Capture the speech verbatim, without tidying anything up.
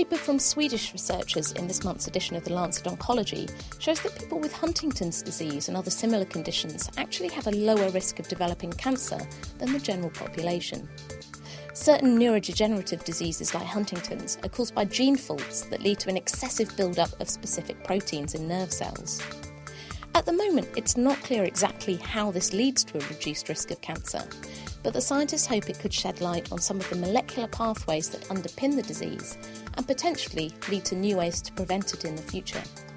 paper from Swedish researchers in this month's edition of The Lancet Oncology shows that people with Huntington's disease and other similar conditions actually have a lower risk of developing cancer than the general population. Certain neurodegenerative diseases like Huntington's are caused by gene faults that lead to an excessive build-up of specific proteins in nerve cells. At the moment, it's not clear exactly how this leads to a reduced risk of cancer, but the scientists hope it could shed light on some of the molecular pathways that underpin the disease and potentially lead to new ways to prevent it in the future.